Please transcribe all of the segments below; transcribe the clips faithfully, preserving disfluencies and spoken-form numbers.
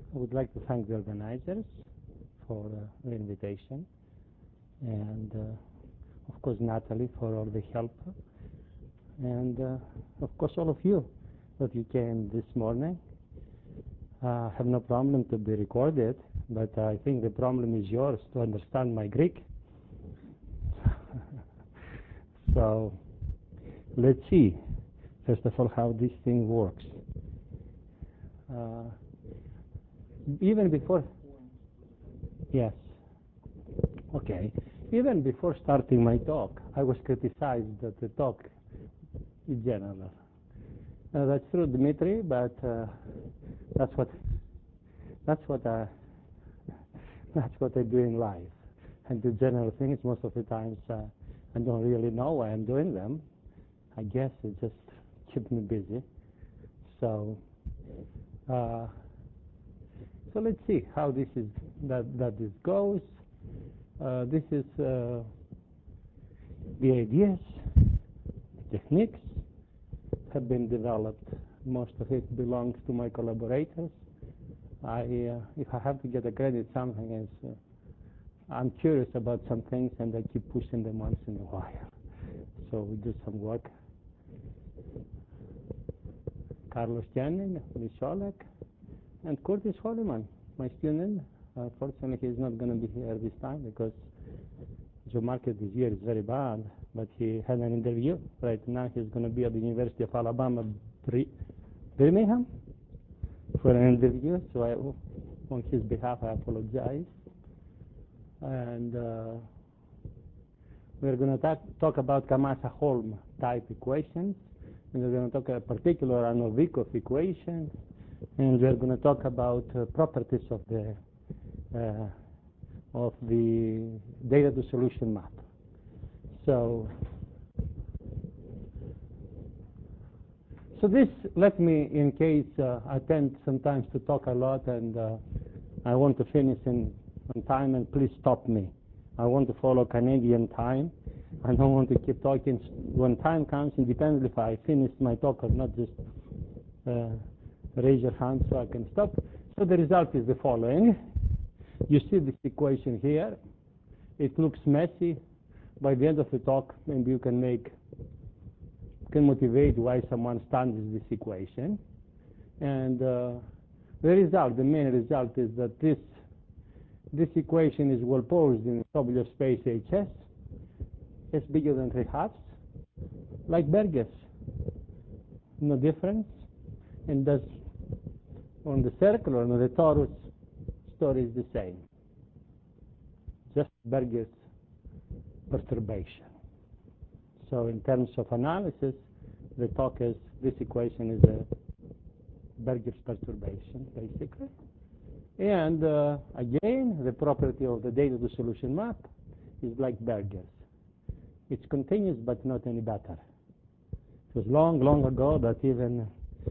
I would like to thank the organizers for uh, the invitation, and uh, of course Natalie for all the help, and uh, of course all of you that you came this morning. I uh, have no problem to be recorded, but I think the problem is yours to understand my Greek. So let's see, first of all, how this thing works. Uh, even before, yes, okay. Even before starting my talk, I was criticized that the talk in general. Uh, that's true, Dmitry, but uh, that's what that's what I that's what I do in life. And the general things, most of the times, uh, I don't really know why I'm doing them. I guess it just keeps me busy. So, uh, so let's see how this is that that this goes. Uh, this is uh, the ideas, techniques have been developed. Most of it belongs to my collaborators. I, uh, if I have to get a credit, something is. Uh, I'm curious about some things, and I keep pushing them once in a while. So we do some work. Carlos Channing, Lee Sholek, and Curtis Holliman, my student. Unfortunately, he's not going to be here this time because the market this year is very bad, but he had an interview. Right now, he's going to be at the University of Alabama, Birmingham, for an interview. So I, on his behalf, I apologize. And uh, we're going to talk, talk about Kamasa-Holm type equations, and we're going to talk in particular on Novikov equations, and we're going to talk about uh, properties of the uh, of the data to solution map. So, so this let me, in case uh, I tend sometimes to talk a lot, and uh, I want to finish in on time, and please stop me. I want to follow Canadian time. I don't want to keep talking. When time comes, independently if I finish my talk or not, just uh, raise your hand so I can stop. So the result is the following. You see this equation here. It looks messy. By the end of the talk, maybe you can make, can motivate why someone studies this equation. And uh, the result, the main result is that this This equation is well posed in tabular space H S. It's bigger than three halves, like Burgers. No difference. And thus, on the circle or on the torus, story is the same. Just Burgers perturbation. So in terms of analysis, the talk is this equation is a Burgers perturbation, basically. And uh, again, the property of the data to solution map is like Burgers. It's continuous, but not any better. It was long, long ago that even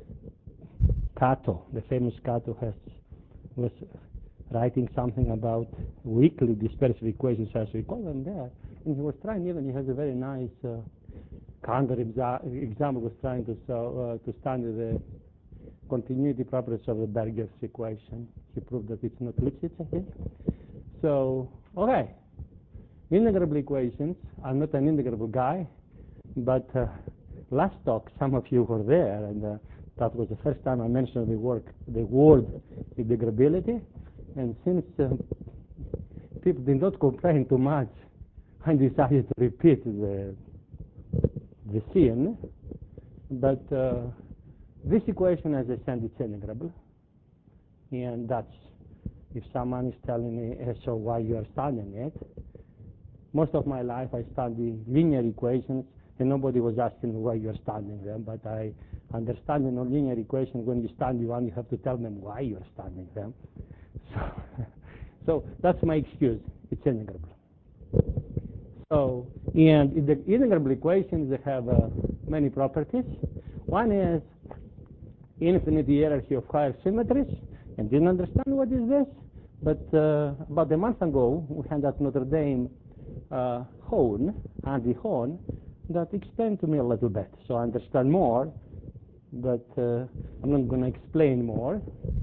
Cato, the famous Cato, has was writing something about weakly dispersive equations, as we call them there. And he was trying, even he has a very nice uh, counter exa example, was trying to, so, uh, to study the continuity properties of the Burgers equation. He proved that it's not Lipschitz, I think. So, okay. Integrable equations. I'm not an integrable guy, but uh, last talk, some of you were there, and uh, that was the first time I mentioned the, work, the word integrability. And since uh, people did not complain too much, I decided to repeat the, the scene. But uh, this equation, as I said, it's integrable. And that's, if someone is telling me, eh, so why you are studying it? Most of my life I studied linear equations, and nobody was asking why you are studying them. But I understand in a linear equation, when you study one, you have to tell them why you are studying them. So, so that's my excuse. It's integrable. So, and in the integrable equations, they have uh, many properties. One is infinity hierarchy of higher symmetries, and didn't understand what is this. But uh, about a month ago, we had at Notre Dame uh, Hone, Andy Hone, that explained to me a little bit. So I understand more, but uh, I'm not going to explain more.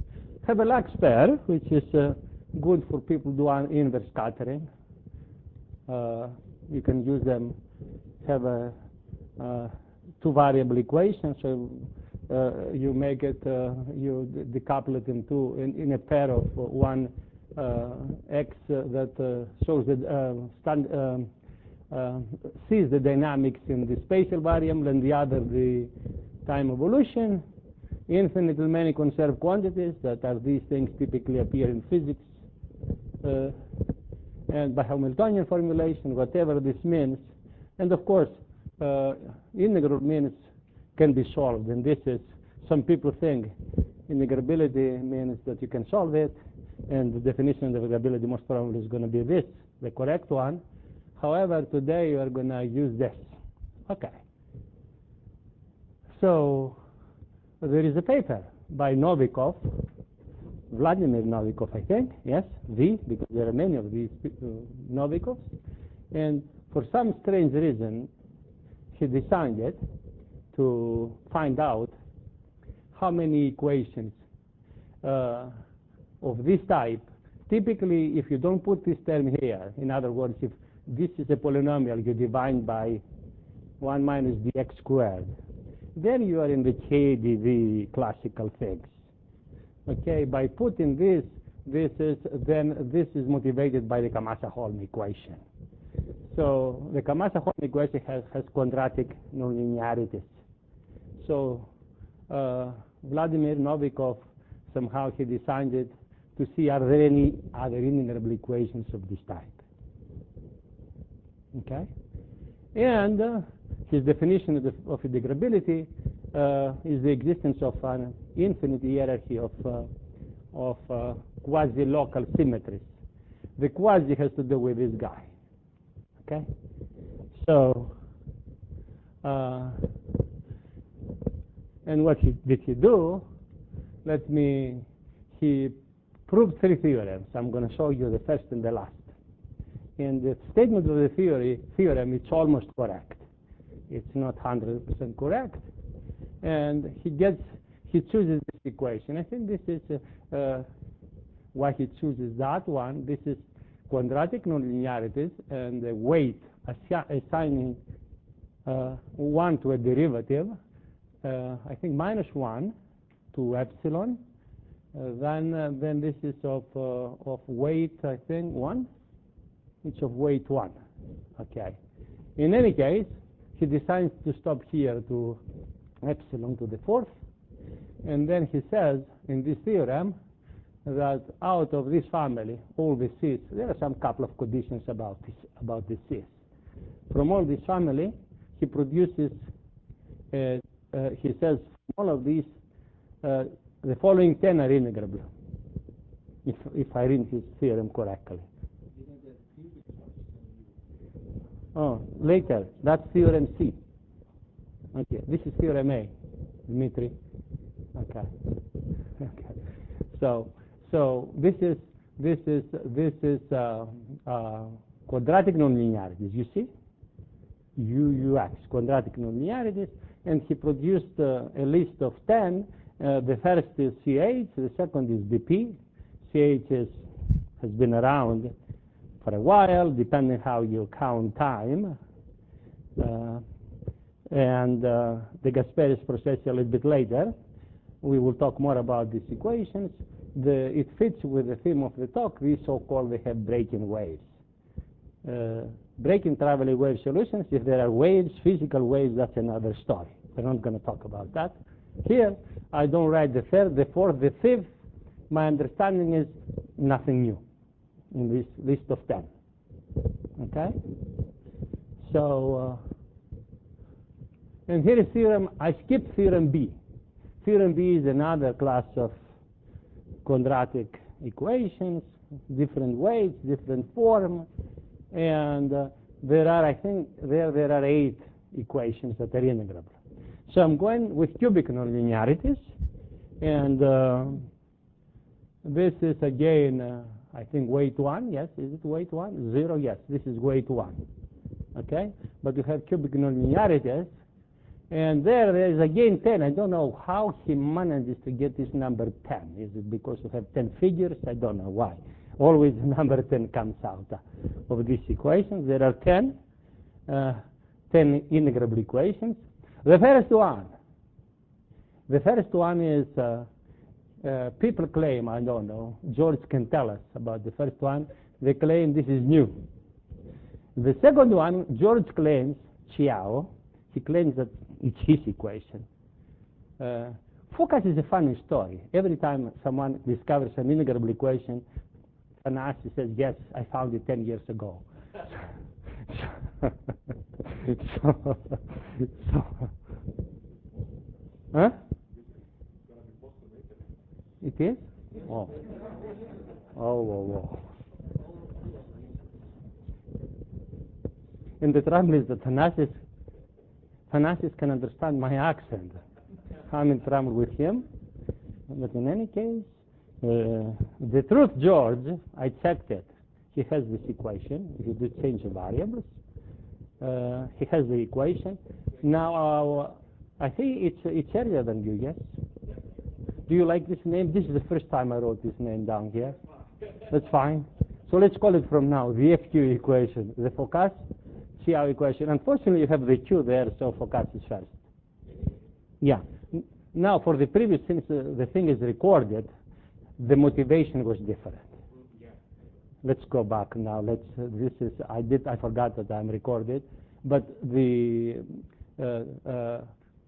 have a lax pair, which is uh, good for people who do inverse scattering. Uh, you can use them, have a uh, two variable equation, so uh, you make it, uh, you decouple it in two, in, in a pair of uh, one uh, x uh, that uh, shows the uh, stand, um, uh, sees the dynamics in the spatial variable, and the other the time evolution. Infinitely many conserved quantities, that are these things typically appear in physics, uh, and by Hamiltonian formulation, whatever this means. And of course, uh, integral means can be solved, and this is, some people think integrability means that you can solve it, and the definition of integrability most probably is going to be this, the correct one. However, today you are going to use this. Okay. So there is a paper by Novikov, Vladimir Novikov, I think, yes, V, because there are many of these uh, Novikovs, and for some strange reason, he decided to find out how many equations uh, of this type. Typically, if you don't put this term here, in other words, if this is a polynomial, you divide by one minus dx squared, then you are in the K D V classical things. Okay, by putting this, this is, then this is motivated by the Kamasa-Holm equation. So the Kamasa-Holm equation has, has quadratic nonlinearities. So uh, Vladimir Novikov, somehow he decided to see, are there any other integrable equations of this type? Okay? And uh, his definition of, the, of integrability uh, is the existence of an infinite hierarchy of, uh, of uh, quasi-local symmetries. The quasi has to do with this guy. Okay? So, uh, and what he, did he do? Let me, he proved three theorems. I'm going to show you the first and the last. And the statement of the theory, theorem, it's almost correct. It's not one hundred percent correct. And he gets, he chooses this equation. I think this is uh, uh, why he chooses that one. This is quadratic nonlinearities and the weight, assi assigning uh, one to a derivative, uh, I think minus one to epsilon. Uh, then, uh, then this is of, uh, of weight, I think, one. It's of weight one. Okay. In any case, he decides to stop here to epsilon to the fourth, and then he says in this theorem that out of this family, all the C's, there are some couple of conditions about this, about the C's. From all this family, he produces, uh, uh, he says, all of these, uh, the following ten are integrable, if, if I read his theorem correctly. Oh, later, that's theorem C. Okay, this is theorem A, Dmitry. Okay. Okay. So, so this is this is this is uh, uh, quadratic nonlinearities. You see, U U X quadratic nonlinearities, and he produced uh, a list of ten. Uh, the first is C H. The second is D P. C H is, has been around for a while, depending how you count time. Uh, and uh, the Gasparis process a little bit later. We will talk more about these equations. The, it fits with the theme of the talk. We so-called they have breaking waves. Uh, breaking traveling wave solutions, if there are waves, physical waves, that's another story. We're not going to talk about that. Here, I don't write the third, the fourth, the fifth. My understanding is nothing new in this list of ten. Okay? So, uh, and here is theorem, I skipped theorem B. Theorem B is another class of quadratic equations, different weights, different form, and uh, there are, I think, there, there are eight equations that are integrable. So I'm going with cubic nonlinearities, and uh, this is again, uh, I think, weight one. Yes, is it weight one? Zero, yes, this is weight one. Okay, but you have cubic nonlinearities, And there, there is again ten. I don't know how he manages to get this number ten. Is it because you have ten figures? I don't know why. Always number ten comes out of these equations. There are ten, uh, ten integrable equations. The first one, the first one is, uh, uh, people claim, I don't know, George can tell us about the first one. They claim this is new. The second one, George claims, Chiao, he claims that it's his equation. Uh, focus is a funny story. Every time someone discovers an integrable equation, Thanassis says, yes, I found it ten years ago. so, so, so, huh? It is? Oh. Oh, oh, oh. And the trouble is that Thanassis, Thanassis can understand my accent. I'm in trouble with him. But in any case, uh, the truth, George, I checked it. He has this equation. If you do change the variables, uh, he has the equation. Now, uh, I think it's, it's earlier than you, yes? Do you like this name? This is the first time I wrote this name down here. That's fine. So let's call it from now the F Q equation, the Focas Chiao equation. Unfortunately, you have the Q there, so Focas is first. Yeah. Now, for the previous, since uh, the thing is recorded, the motivation was different. Yeah. Let's go back now. Let's. Uh, this is. I did. I forgot that I'm recorded, but the. Uh, uh,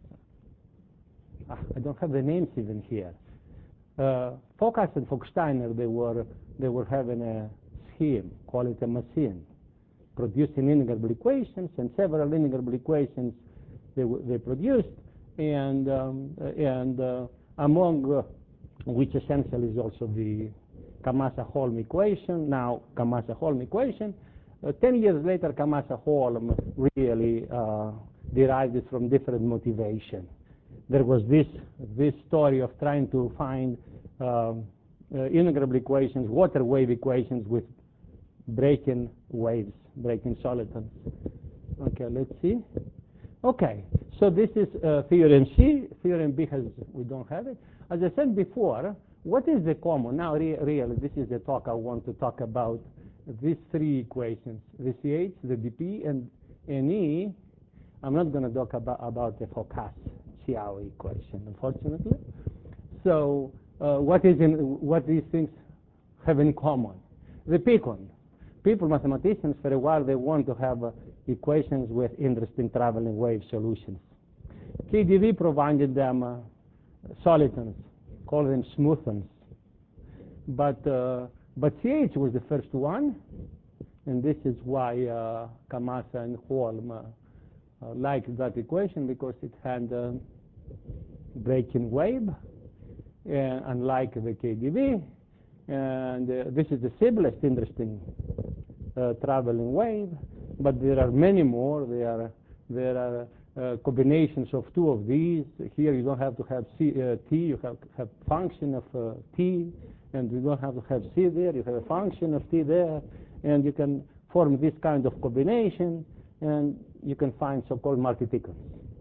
I don't have the names even here. Uh, Focas and Focksteiner, they were they were having a scheme, call it a machine, producing integrable equations, and several integrable equations they they produced, and um, and uh, among uh, which essentially is also the Kamasa-Holm equation. Now Kamasa-Holm equation. Uh, ten years later, Kamasa-Holm really uh, derived it from different motivation. There was this this story of trying to find uh, uh, integrable equations, water wave equations with breaking waves, breaking solitons. Okay, let's see. Okay, so this is uh, theorem C. Theorem B has, we don't have it. As I said before, what is the common? Now, re really, this is the talk I want to talk about. These three equations, the C H, the D P, and N E. I'm not going to talk about, about the Focas Chiao equation, unfortunately. So, uh, what is in, what these things have in common? The Picon. People, mathematicians, for a while, they want to have uh, equations with interesting traveling wave solutions. K D V provided them uh, solitons, call them smoothons. But, uh, but C H was the first one, and this is why uh, Kamasa and Holm uh, uh, liked that equation, because it had uh, breaking wave, uh, unlike the K D V. And uh, this is the simplest interesting uh, traveling wave, but there are many more. There are, there are uh, combinations of two of these. Here you don't have to have C, uh, T, you have to have function of uh, T, and you don't have to have C there, you have a function of T there, and you can form this kind of combination, and you can find so-called multi-Picons.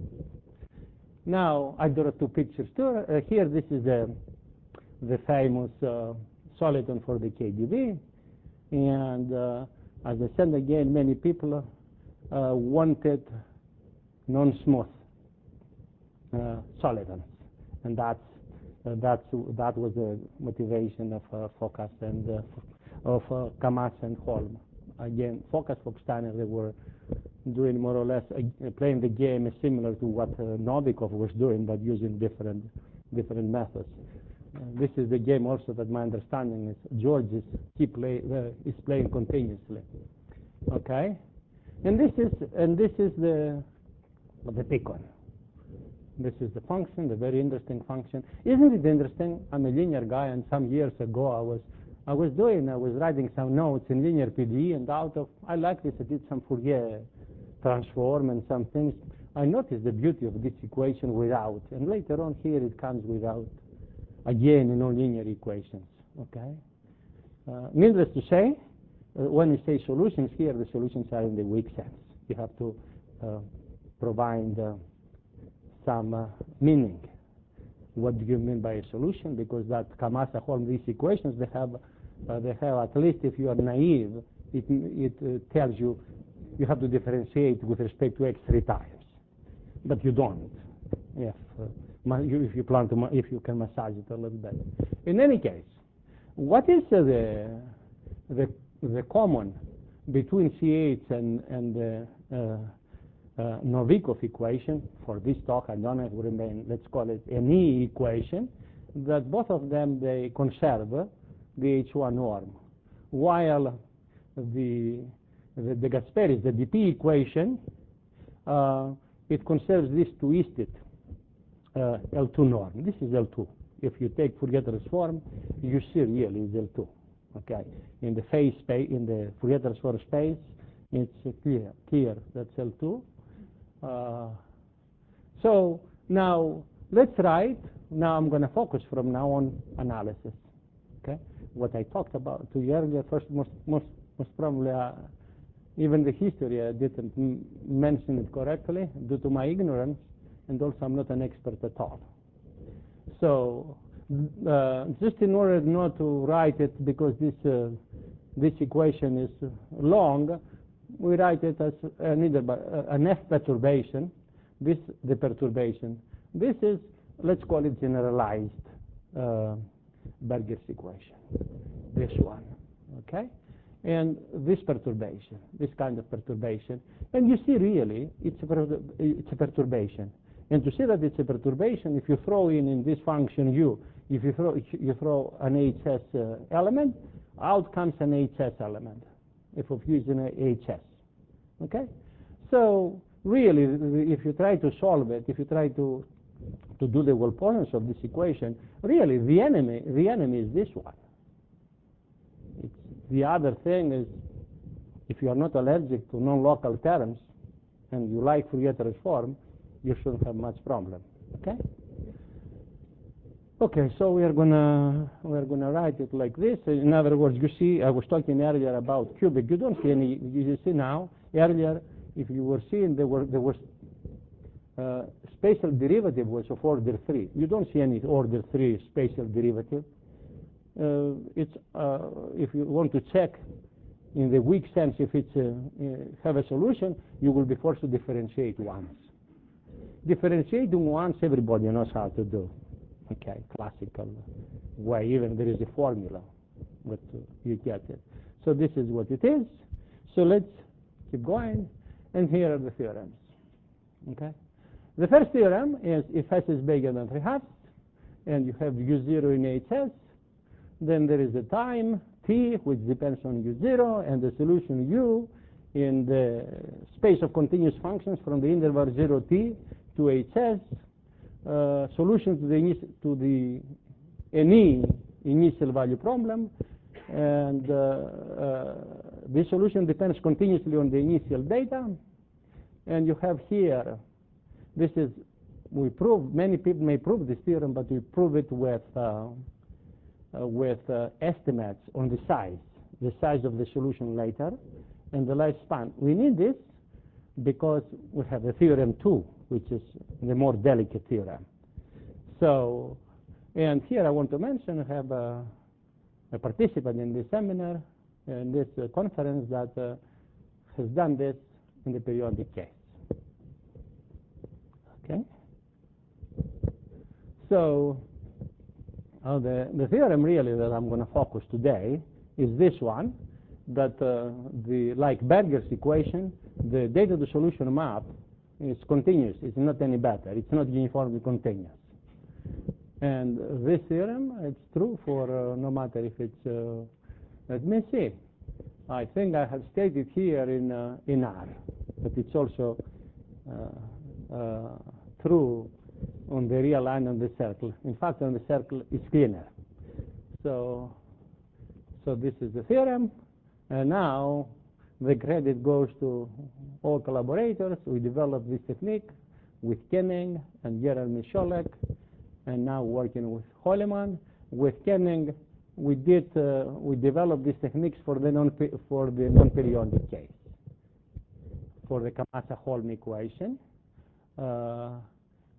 Now, I draw two pictures too. Uh, here, this is the, the famous uh, soliton for the K D V, and uh, as I said again, many people uh, wanted non-smooth uh, solitons, and that's uh, that's that was the motivation of uh, Focas and uh, of uh, Kamasa and Holm. Again, Focas, Focksteiner, they were doing more or less uh, playing the game similar to what uh, Novikov was doing, but using different different methods. Uh, this is the game also that my understanding is George is, he play, uh, is playing continuously. Okay, and this is and this is the the Picon. This is the function, the very interesting function. Isn't it interesting? I'm a linear guy, and some years ago I was I was doing I was writing some notes in linear P D E, and out of I like this I did some Fourier transform and some things. I noticed the beauty of this equation without, and later on here it comes without. Again, in nonlinear equations, okay? Uh, needless to say, uh, when we say solutions here, the solutions are in the weak sense. You have to uh, provide uh, some uh, meaning. What do you mean by a solution? Because that Kamasa-Holm, these equations, they have, uh, they have, at least if you are naive, it, it uh, tells you you have to differentiate with respect to x three times, but you don't. If, uh, if you plan to, if you can massage it a little bit. In any case, what is uh, the, the the common between C H and and the uh, uh, Novikov equation for this talk? I don't have to remain. Let's call it an E equation. That both of them they conserve the H one norm, while the the, the Gasperis, the D P equation, uh, it conserves this twisted uh, L two norm. This is L two. If you take Fourier transform, you see really it's L two. Okay, in the phase space, in the Fourier transform space, it's uh, clear. Here, that's L two. Uh, so now let's write. Now I'm going to focus from now on analysis. Okay, what I talked about to you earlier. First, most most most probably. Uh, Even the history, I didn't m mention it correctly due to my ignorance, and also I'm not an expert at all. So, uh, just in order not to write it, because this uh, this equation is long, we write it as an, either by, uh, an F perturbation. This the perturbation. This is, let's call it generalized uh, Berger's equation. This one, okay. And this perturbation, this kind of perturbation, and you see really it's a, it's a perturbation. And to see that it's a perturbation, if you throw in in this function u, if you throw you throw an H S uh, element, out comes an H S element. If of u is an H S, okay. So really, if you try to solve it, if you try to to do the Wolfonius of this equation, really the enemy the enemy is this one. The other thing is, if you are not allergic to non-local terms and you like Fourier transform, you shouldn't have much problem. Okay? Okay, so we are gonna we are gonna write it like this. In other words, you see, I was talking earlier about cubic. You don't see any. You see now. Earlier, if you were seeing, there were there was uh, spatial derivative was of order three. You don't see any order three spatial derivative. Uh, it's uh, if you want to check in the weak sense if it's uh, uh, have a solution, you will be forced to differentiate once. Differentiating once, everybody knows how to do. Okay, classical way. Even there is a formula, but uh, you get it. So this is what it is. So let's keep going, and here are the theorems. Okay, the first theorem is if S is bigger than three halves, and you have u zero in H S. Then there is a time t, which depends on u zero, and the solution u in the space of continuous functions from the interval zero t to H S. Uh, solution to the to the any initial value problem, and uh, uh, this solution depends continuously on the initial data. And you have here, this is we prove many people may prove this theorem, but we prove it with. Uh, Uh, with uh, estimates on the size, the size of the solution later, and the lifespan. We need this because we have the theorem two, which is the more delicate theorem. So, and here I want to mention I have a, a participant in this seminar, in this uh, conference that uh, has done this in the periodic case. Okay? So, Uh, the, the theorem really that I'm going to focus today is this one, that uh, the like Berger's equation, the data to solution map is continuous. It's not any better. It's not uniformly continuous. And this theorem, it's true for uh, no matter if it's, uh, let me see. I think I have stated here in, uh, in R, but it's also uh, uh, true on the real line on the circle. In fact, on the circle is cleaner. So, so this is the theorem, and now the credit goes to all collaborators. We developed this technique with Kenning and Jeremy Scholek, and now working with Holleman. With Kenning, we did uh, we developed these techniques for the non for the non-periodic case, for the Kamasa-Holm equation. Uh,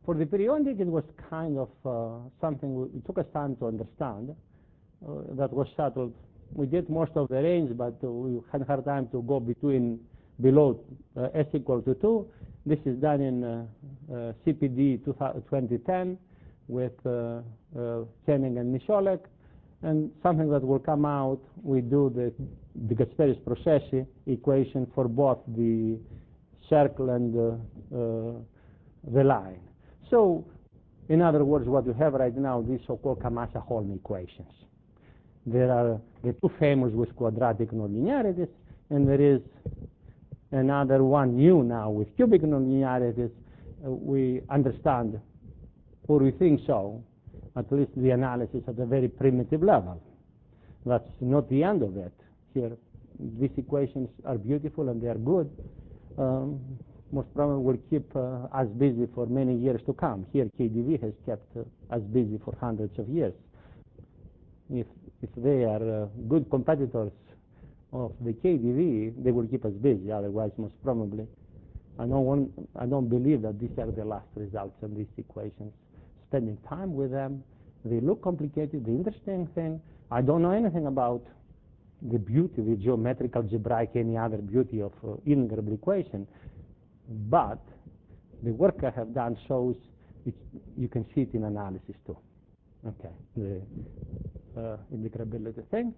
For the periodic, it was kind of uh, something we, it took us time to understand. Uh, that was settled. We did most of the range, but uh, we had hard time to go between below uh, s equal to two. This is done in uh, uh, C P D twenty ten with uh, uh, Koenig and Michalek, and something that will come out, we do the, the Gasperis-Processi equation for both the circle and uh, uh, the line. So, in other words, what you have right now, these so-called Kamasa-Holm equations. There are the two famous with quadratic nonlinearities, and there is another one new now with cubic nonlinearities. Uh, we understand, or we think so, at least the analysis at a very primitive level. That's not the end of it. Here, these equations are beautiful and they are good. Um, most probably will keep uh, us busy for many years to come. Here, K D V has kept uh, us busy for hundreds of years. If, if they are uh, good competitors of the K D V, they will keep us busy. Otherwise, most probably, I don't, want, I don't believe that these are the last results of these equations. Spending time with them, they look complicated. The interesting thing, I don't know anything about the beauty, the geometric, algebraic, any other beauty of uh, integrable equation, but the work I have done shows it, you can see it in analysis too. Okay, the uh, integrability thing.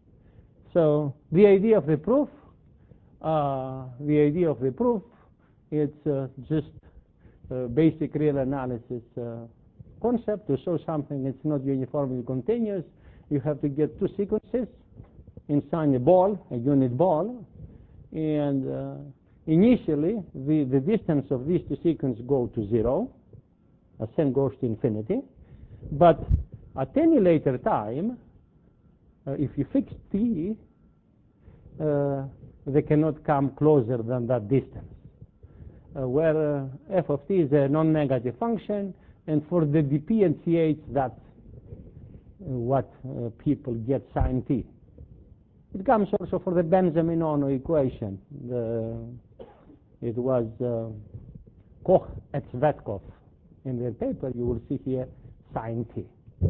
So the idea of the proof, uh, the idea of the proof, it's uh, just uh, basic real analysis uh, concept. To show something it's not uniformly continuous, you have to get two sequences inside a ball, a unit ball, and uh, initially the, the distance of these two sequences go to zero, ascent goes to infinity, but at any later time, uh, if you fix t, uh, they cannot come closer than that distance, uh, where uh, f of t is a non-negative function, and for the dp and ch, that's uh, what uh, people get sine t. It comes also for the Benjamin-Ono equation. The, it was uh, Koch and Tsvetkov. In their paper, you will see here sine t.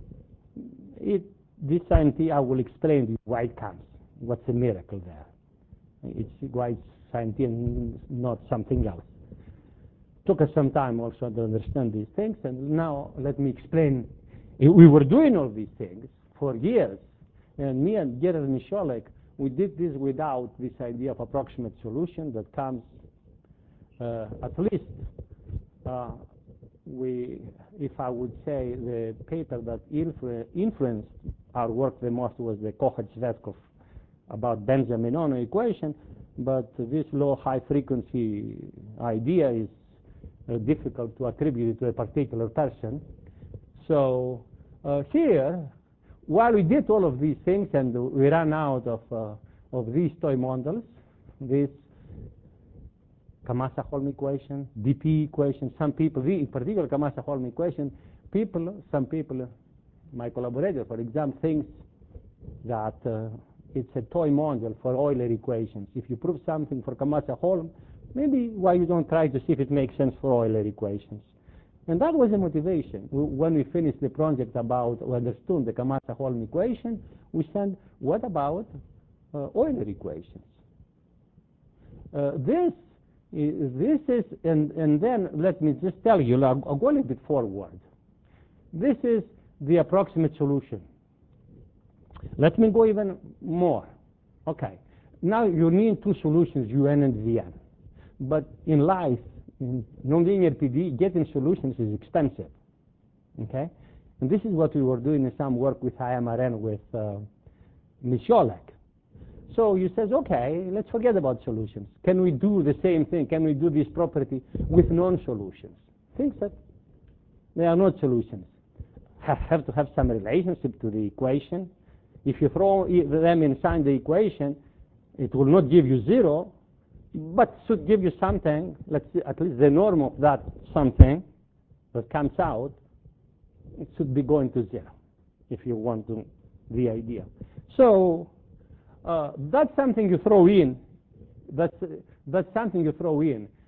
It, this sine t, I will explain to you why it comes. What's the miracle there? It's why it's sine t and not something else. Took us some time also to understand these things, and now let me explain. We were doing all these things for years, and me and Gerard Michalek, we did this without this idea of approximate solution that comes uh, at least, uh, we, if I would say the paper that influ influenced our work the most was the Koch-Tsvetkov about Benjamin-Ono equation, but this low high frequency idea is uh, difficult to attribute to a particular person. So uh, here, while we did all of these things and we ran out of, uh, of these toy models, this Kamasa-Holm equation, D P equation, some people, in particular Kamasa-Holm equation, people, some people, my collaborator, for example, thinks that uh, it's a toy model for Euler equations. If you prove something for Kamasa-Holm, maybe why you don't try to see if it makes sense for Euler equations. And that was the motivation. When we finished the project about, we understood the Kamasa-Holm equation, we said, what about uh, Euler equations? Uh, this, is, this is, and, and then let me just tell you, I'll, I'll go a little bit forward. This is the approximate solution. Let me go even more. Okay, now you need two solutions, un and vn. But in life, in nonlinear P D, getting solutions is expensive. Okay? And this is what we were doing in some work with I M R N with uh, Michalek. So you says, okay, let's forget about solutions. Can we do the same thing? Can we do this property with non-solutions? Things that they are not solutions. Have, have to have some relationship to the equation. If you throw them inside the equation, it will not give you zero, but should give you something, let's see, at least the norm of that something that comes out, it should be going to zero, if you want to, the idea. So uh, that's something you throw in. That's, that's something you throw in.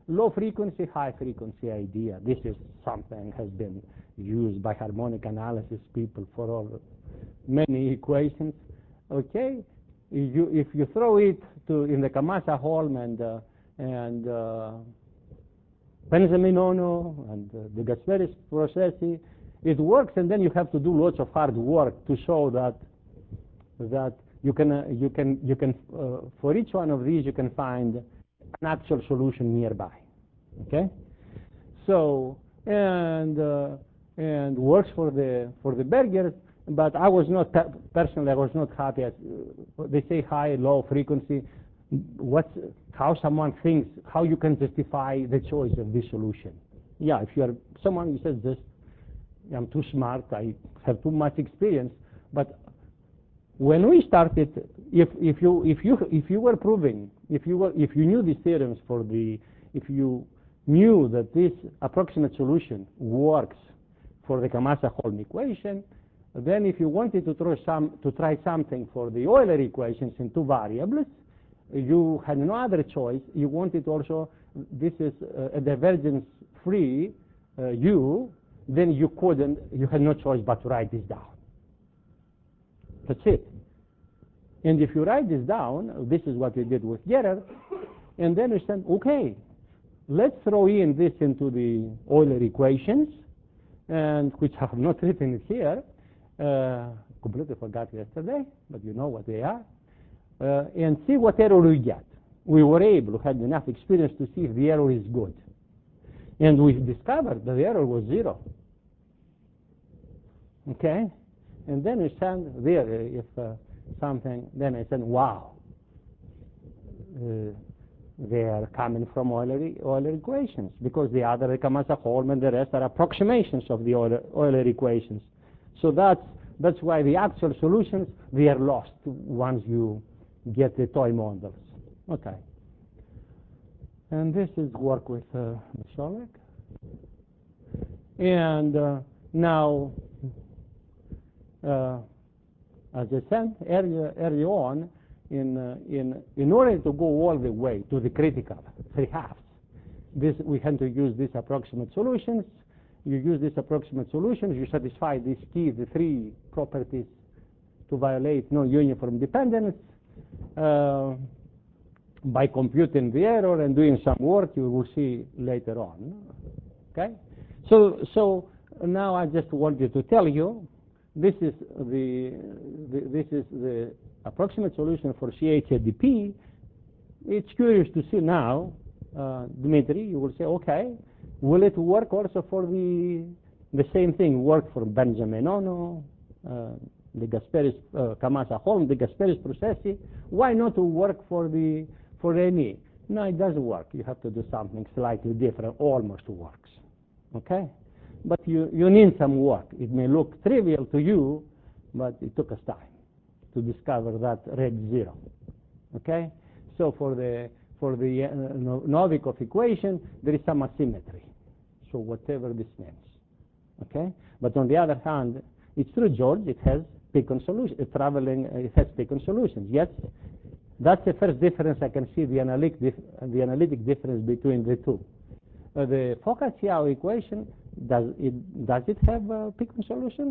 low frequency, high frequency idea. This is something has been used by harmonic analysis people for all many equations. Okay, you, if you throw it to in the Kamasa-Holm and uh, and uh, Benjamin-Ono and uh, the Gasperis processes, it works, and then you have to do lots of hard work to show that that you can uh, you can you can uh, for each one of these you can find an actual solution nearby. Okay, so and uh, and works for the for the Bergers, but I was not personally I was not happy. At, uh, they say high, low frequency. What's how someone thinks, how you can justify the choice of this solution? Yeah, if you are someone who says this, I'm too smart, I have too much experience, but when we started, if if you if you if you were proving, if you were if you knew these theorems for the, if you knew that this approximate solution works for the Kamasa-Holm equation, then if you wanted to try some to try something for the Euler equations in two variables, you had no other choice. You wanted also, this is a divergence-free uh, U, then you couldn't, you had no choice but to write this down. That's it. And if you write this down, this is what we did with Gerard, and then we said, okay, let's throw in this into the Euler equations, and which I have not written here, uh, completely forgot yesterday, but you know what they are. Uh, and see what error we get. We were able, we had enough experience to see if the error is good. And we discovered that the error was zero. Okay? And then we said, there, if uh, something, then I said, wow, uh, they are coming from Euler, Euler equations, because the other, the Kamasa-Holm and the rest are approximations of the Euler, Euler equations. So that's, that's why the actual solutions, they are lost once you get the toy models. Okay. And this is work with uh, Misolek. And uh, now, uh, as I said earlier, early on, in, uh, in, in order to go all the way to the critical three halves, this, we had to use these approximate solutions. You use these approximate solutions, you satisfy these key, the three properties to violate non-uniform dependence. Uh, by computing the error and doing some work you will see later on. Okay? So, so now I just wanted to tell you this is the, the this is the approximate solution for C H A D P. It's curious to see now, uh, Dmitry, you will say, okay, will it work also for the the same thing, work for Benjamin-Ono, uh, the Gasperis, uh, Kamasa-Holm, the Gasperis processes? Why not to work for the for any? No, it doesn't work. You have to do something slightly different, almost works. Okay? But you, you need some work. It may look trivial to you, but it took us time to discover that red zero. Okay? So for the for the uh, Novikov equation, there is some asymmetry. So whatever this means. Okay? But on the other hand, it's true, George, it has Picon solution, uh, traveling, uh, it has Picon solutions. Yes, that's the first difference I can see, the analytic, dif the analytic difference between the two. Uh, the Focaccia equation, does it, does it have uh, Picon solutions?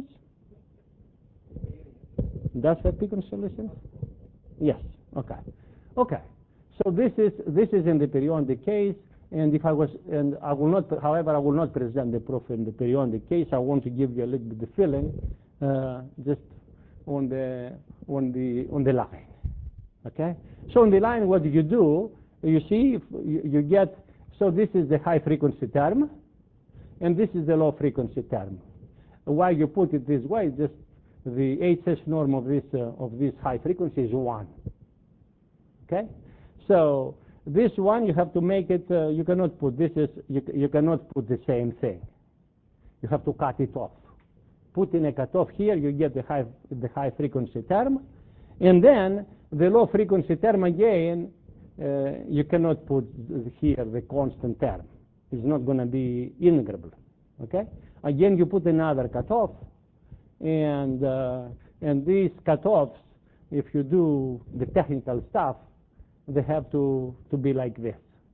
Does it have Picon solutions? Yes, okay. Okay, so this is, this is in the periodic case, and if I was, and I will not, however, I will not present the proof in the periodic case. I want to give you a little bit the feeling, uh, just on the, on the, on the line. Okay? So on the line, what do you do? You see, you, you get, so this is the high frequency term, and this is the low frequency term. Why you put it this way, just the H S norm of this, uh, of this high frequency is one. Okay? So this one, you have to make it, uh, you cannot put, this is, you, you cannot put the same thing. You have to cut it off. Put in a cutoff here, you get the high, the high frequency term, and then the low frequency term again, uh, you cannot put here the constant term. It's not going to be integrable. Okay? Again, you put another cutoff, and uh, and these cutoffs, if you do the technical stuff, they have to to be like this.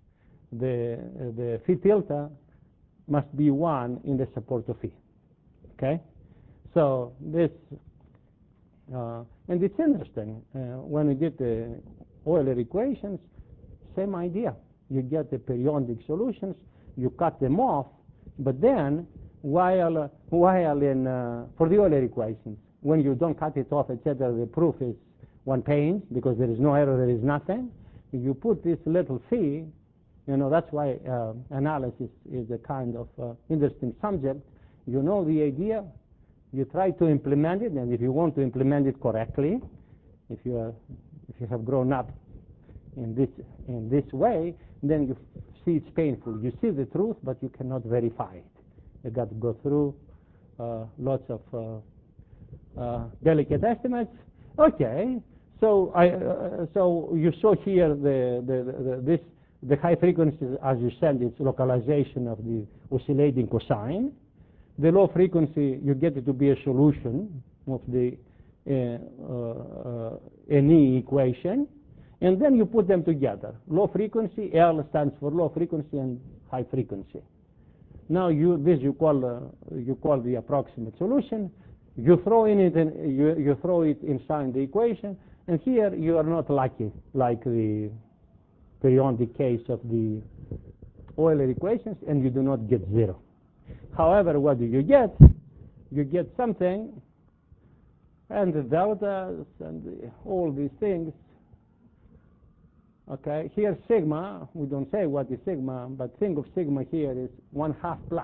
the, the phi tilde must be one in the support of phi. Okay? So this, uh, and it's interesting, uh, when we did the Euler equations, same idea. You get the periodic solutions, you cut them off, but then while, while in, uh, for the Euler equations, when you don't cut it off, et cetera, the proof is one page, because there is no error, there is nothing. You put this little phi, you know, that's why uh, analysis is a kind of uh, interesting subject. You know the idea, you try to implement it, and if you want to implement it correctly, if you, are, if you have grown up in this, in this way, then you see it's painful. You see the truth, but you cannot verify it. You got to go through uh, lots of uh, uh, delicate estimates. Okay, so I uh, so you saw here the, the, the this the high frequency, as you said, it's localization of the oscillating cosine. The low frequency, you get it to be a solution of the uh, uh, N E equation. And then you put them together. Low frequency, L stands for low frequency and high frequency. Now you, this you call, uh, you call the approximate solution. You throw in it, in, you, you throw it inside the equation, and here you are not lucky, like the periodic case of the Euler equations, and you do not get zero. However, what do you get? You get something, and the deltas and the, all these things. Okay, here sigma, we don't say what is sigma, but think of sigma here is one half plus.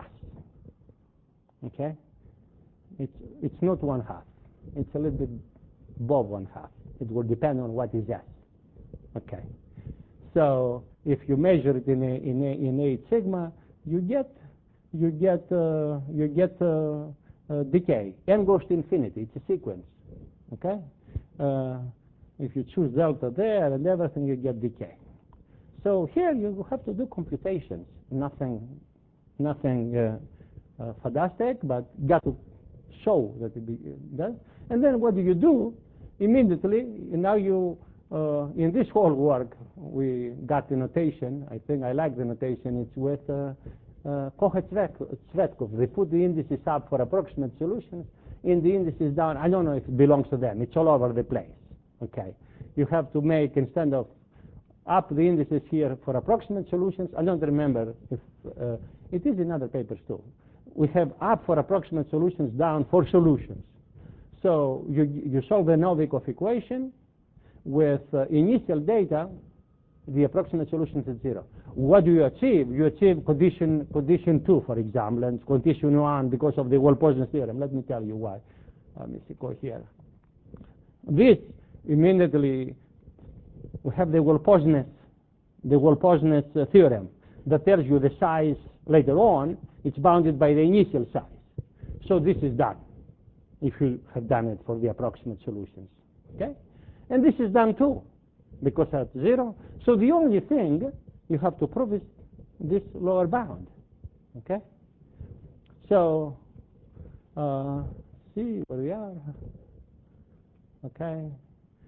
Okay, it's, it's not one half. It's a little bit above one half. It will depend on what is S. Okay, so if you measure it in a, in a, in eight sigma, you get you get uh, you get uh, uh, decay. N goes to infinity. It's a sequence. Okay. Uh, If you choose delta there and everything, you get decay. So here you have to do computations. Nothing, nothing uh, uh, fantastic, but got to show that it be, does. And then what do you do? Immediately, now you, uh, in this whole work, we got the notation. I think I like the notation. It's with uh, uh, Kohet-Svetkov. They put the indices up for approximate solutions, in the indices down. I don't know if it belongs to them. It's all over the place. Okay, you have to make, instead of up the indices here for approximate solutions, I don't remember if uh, it is in other papers too. We have up for approximate solutions, down for solutions. So you, you solve the Novikov equation with uh, initial data, the approximate solution is zero. What do you achieve? You achieve condition, condition two, for example, and condition one because of the Wolposnes theorem. Let me tell you why. Let me see, go here. This immediately, we have the Wolposnes, the Wolposnes uh, theorem that tells you the size later on. It's bounded by the initial size. So this is done, if you have done it for the approximate solutions. Okay? And this is done too, because at zero. So the only thing you have to prove is this lower bound. Okay? So, uh, see where we are. Okay.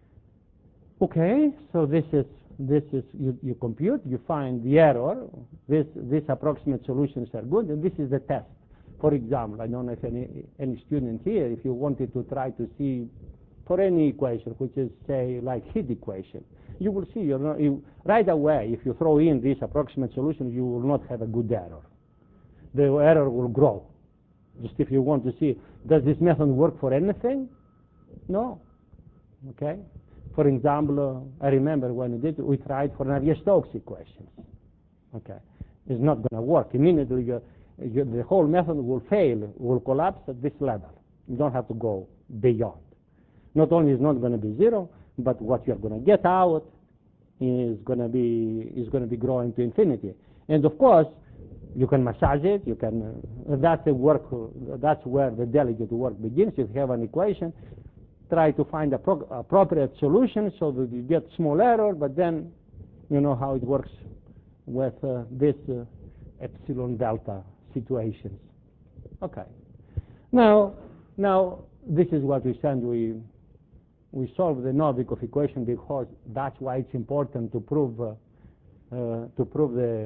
Okay, so this is this is you, you compute, you find the error. This these approximate solutions are good, and this is the test. For example, I don't know if any any student here, if you wanted to try to see for any equation, which is say like heat equation, you will see you're not, you, right away. If you throw in these approximate solutions, you will not have a good error. The error will grow. Just if you want to see, does this method work for anything? No. Okay. For example, uh, I remember when we did, we tried for Navier-Stokes equations. Okay, it's not going to work. Immediately, you, you, the whole method will fail, will collapse at this level. You don't have to go beyond. Not only is not going to be zero, but what you're going to get out is going to be is going to be growing to infinity. And of course, you can massage it. You can. Uh, that's the work. That's where the delicate work begins. You have an equation. Try to find a pro appropriate solution so that you get small error, but then you know how it works with uh, this uh, epsilon delta situations. Okay. Now, now this is what we said. We we solve the Novikov equation because that's why it's important to prove uh, uh, to prove the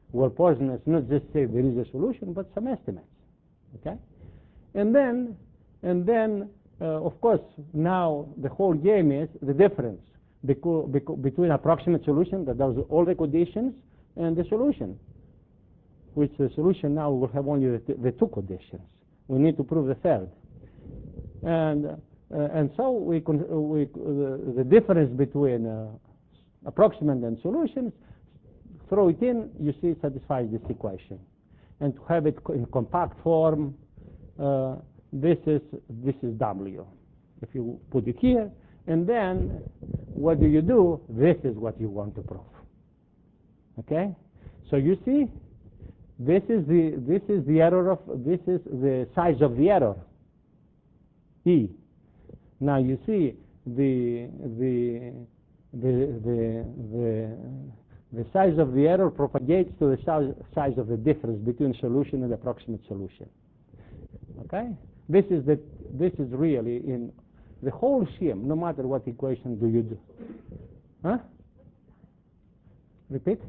where Posner's not just say there is a solution, but some estimates. Okay? And then, and then uh, of course, now the whole game is the difference between approximate solution that does all the conditions and the solution, which the solution now will have only the, the two conditions. We need to prove the third. And, uh, and so we, con we uh, the difference between uh, approximate and solutions, throw it in, you see it satisfies this equation. And to have it in compact form, uh, this is this is W. If you put it here, and then what do you do? This is what you want to prove. Okay? So you see, this is the this is the error of this is the size of the error. E. Now you see the the the the the the size of the error propagates to the size of the difference between solution and approximate solution. Okay? This is the this is really in the whole scheme, no matter what equation do you do. Huh? Repeat?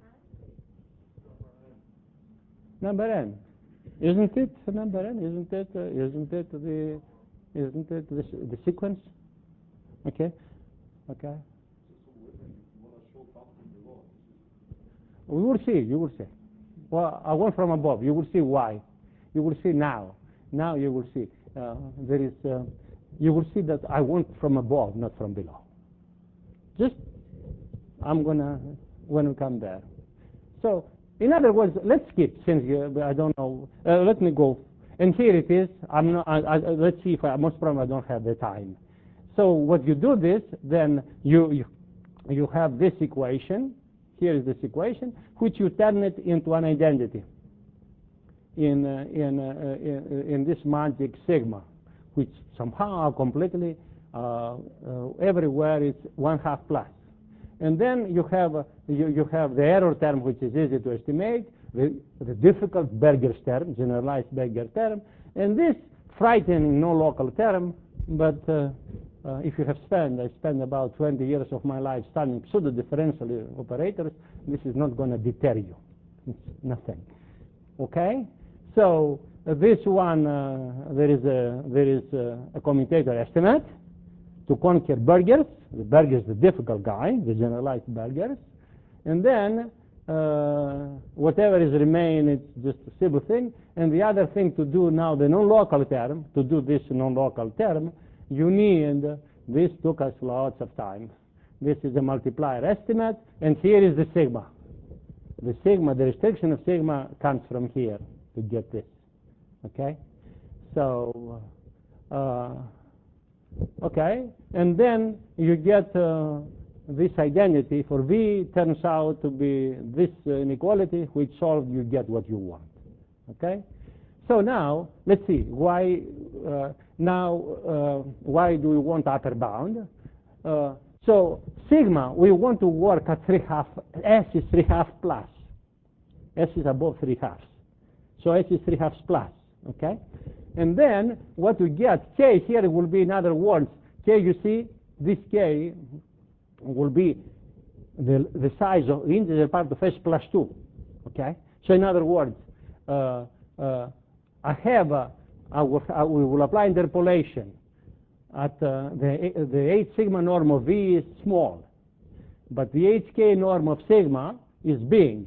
Number n. Isn't it number n? Isn't it uh, isn't it the isn't it the, the sequence? Okay? Okay. We will see, you will see. Well, I went from above. You will see why. You will see now. Now you will see. Uh, there is. Uh, you will see that I went from above, not from below. Just, I'm gonna when we come there. So, in other words, let's skip since you, I don't know. Uh, let me go. And here it is. I'm not. I, I, let's see if I. Most probably I don't have the time. So what you do this, then you you, you have this equation. Here is this equation, which you turn it into an identity in, uh, in, uh, in, in this magic sigma, which somehow completely uh, uh, everywhere is one half plus. And then you have, uh, you, you have the error term, which is easy to estimate, the, the difficult Berger's term, generalized Berger term, and this frightening no-local term, but uh, Uh, if you have spent, I spent about twenty years of my life studying pseudo-differential operators, this is not going to deter you. It's nothing. Okay? So uh, this one, uh, there is, a, there is a, a commutator estimate to conquer Berger's. The Berger's the difficult guy, the generalized Berger's. And then uh, whatever is remain, it's just a simple thing. And the other thing to do now, the non-local term, to do this non-local term, you need, this took us lots of time. This is a multiplier estimate, and here is the sigma. The sigma, the restriction of sigma comes from here to get this. Okay? So, uh, okay, and then you get uh, this identity for V turns out to be this uh, inequality, which solved you get what you want. Okay? So now, let's see, why, uh, now, uh, why do we want upper bound? Uh, so, sigma, we want to work at three half, S is three half plus. S is above three halves. So S is three halves plus, okay? And then, what we get, K here will be, in other words, K, you see, this K will be the, the size of the integer part of S plus two, okay? So, in other words, uh, uh, I have, uh, I will, I will apply interpolation at uh, the, the H sigma norm of V is small, but the H K norm of sigma is big.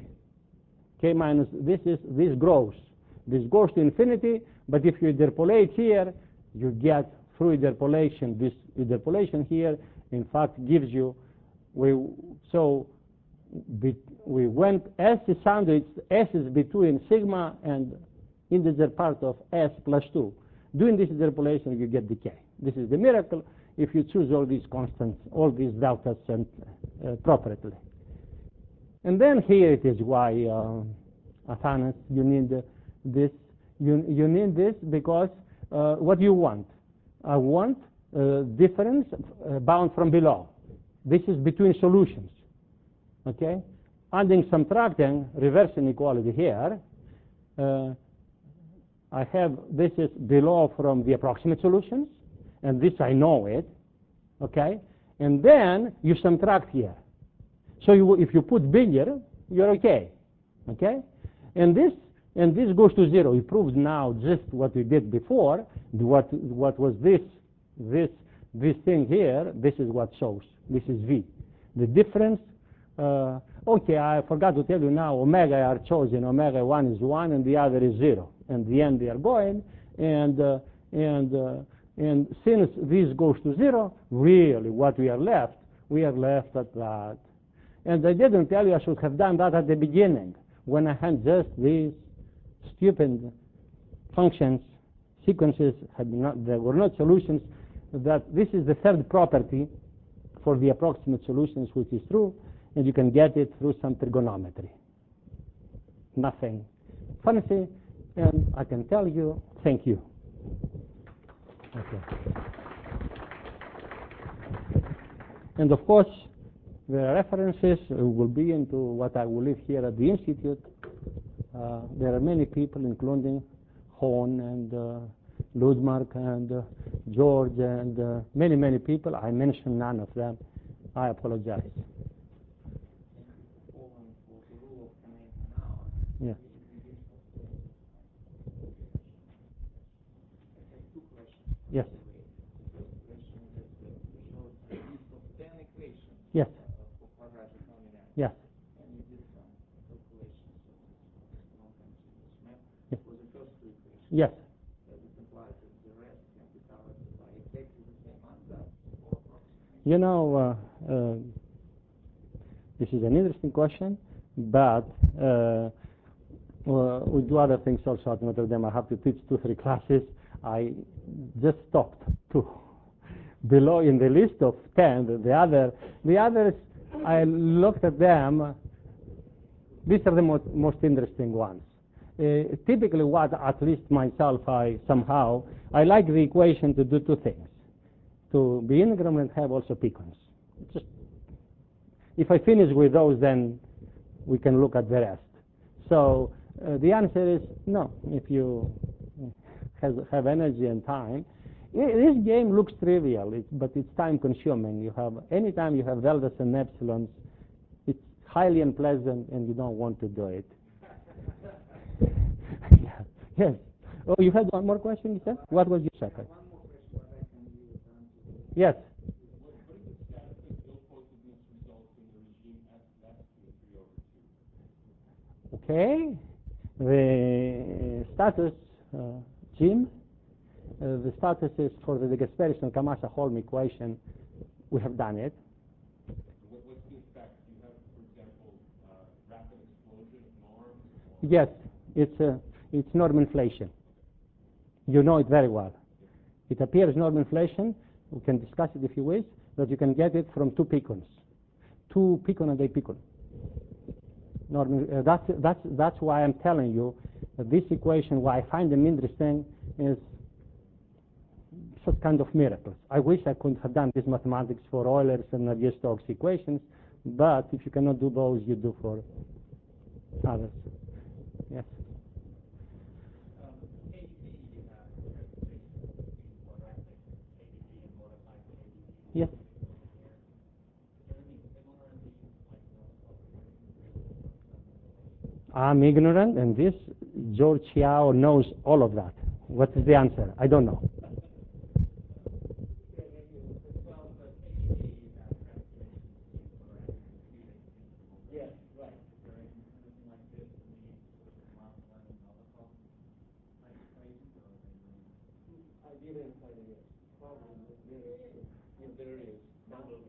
K minus, this is, this grows. This goes to infinity, but if you interpolate here, you get through interpolation, this interpolation here, in fact, gives you, we, so be, we went, S is sandwiched, S is between sigma and integer part of S plus two. Doing this interpolation, you get decay. This is the miracle if you choose all these constants, all these deltas and uh, appropriately. And then here it is why, uh, Athanas, you need uh, this. You, you need this because uh, what you want? I want uh, difference uh, bound from below. This is between solutions. Okay? Adding, subtracting, reverse inequality here. Uh, I have, this is below from the approximate solutions, and this I know it, okay? And then you subtract here. So you, if you put bigger, you're okay. Okay? And this and this goes to zero. It proves now just what we did before. What what was this this this thing here? This is what shows. This is V. The difference. Uh, okay, I forgot to tell you now. Omega are chosen. Omega one is one, and the other is zero. And the end they are going. And uh, and uh, and since this goes to zero, really, what we are left, we are left at that. And I didn't tell you I should have done that at the beginning when I had just these stupid functions, sequences, had not, there were not solutions. That this is the third property for the approximate solutions, which is true, and you can get it through some trigonometry. Nothing fancy, and I can tell you, thank you. Okay. And of course, the references will be into what I will leave here at the Institute. Uh, there are many people, including Horn and uh, Ludmark and uh, George and uh, many, many people. I mentioned none of them. I apologize. Yeah. Yes. Yes. Yes. Yes. You know, uh, uh, this is an interesting question, but uh, uh, we do other things also at Notre Dame. I have to teach two, three classes. I just stopped two. Below in the list of ten, the other, the others, I looked at them. These are the most, most interesting ones. Uh, typically, what at least myself, I somehow, I like the equation to do two things: to be integral and have also picons. Just if I finish with those, then we can look at the rest. So uh, the answer is no. If you has, have energy and time, this game looks trivial, it, but it's time-consuming. You have anytime you have deltas and epsilons, it's highly unpleasant, and you don't want to do it. Yeah. Yes. Oh, you had one more question, you said? What was your second? One more question, but I can leave it down to Yes. What is the status of ill-positiveness results in the regime S less than three over two? Okay. The status, uh, Jim, uh, the status is for the de Gasperi-Kamasa-Holm equation. We have done it. What, what's the effect? Do you have, for example, uh, rapid explosion of norms? Yes, it's uh, it's norm inflation. You know it very well. It appears norm inflation. We can discuss it if you wish, but you can get it from two picons, two picon and a picon. Norm, uh, that's that's that's why I'm telling you that this equation, why I find them interesting, is such kind of miracles. I wish I could have done this mathematics for Euler's and Navier-Stokes equations, but if you cannot do those, you do for others. Yes. Yes. I'm ignorant, and this George Xiao knows all of that. What is the answer? I don't know. Yes, right. I didn't find it. Probably there is. If there is, probably.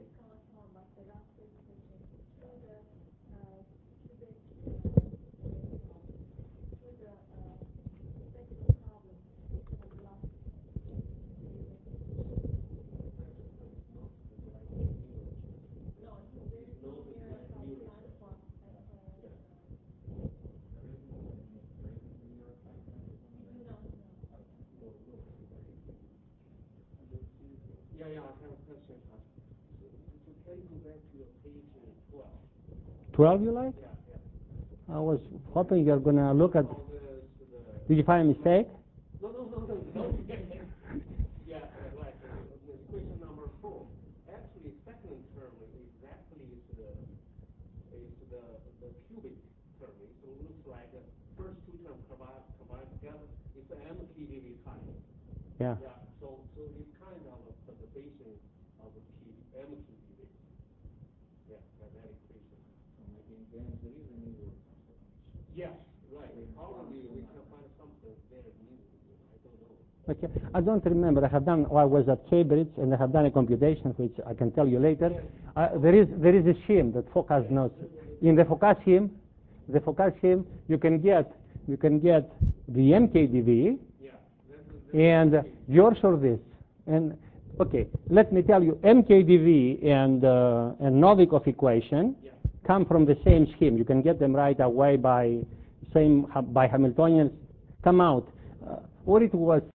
Yeah, yeah, I have a question. So, so can you go back to your page twelve? twelve, you like? Yeah, yeah. I was hoping you're going to look at... All the, the, Did you find a mistake? no, no, no, no, no. Yeah, uh, right. Uh, equation number four. Actually, second term exactly is the is the the cubic term. So look Yeah. Yeah, so, so it's kind of a perturbation of a P, M Q D V. Yeah, that, that equation. Yes, right. Probably we can find something there new, I don't know. Okay. I don't remember. I have done, well, I was at Cambridge and I have done a computation which I can tell you later. Uh, there is there is a scheme that Focus knows. In the Focus scheme, the Focus scheme, you can get you can get the M K D V, Yeah, that's, that's and uh, yours or this. And okay, let me tell you, M K D V and uh, and Novikov equation yeah. come from the same scheme. You can get them right away by same by Hamiltonians. Come out. Uh, what it was.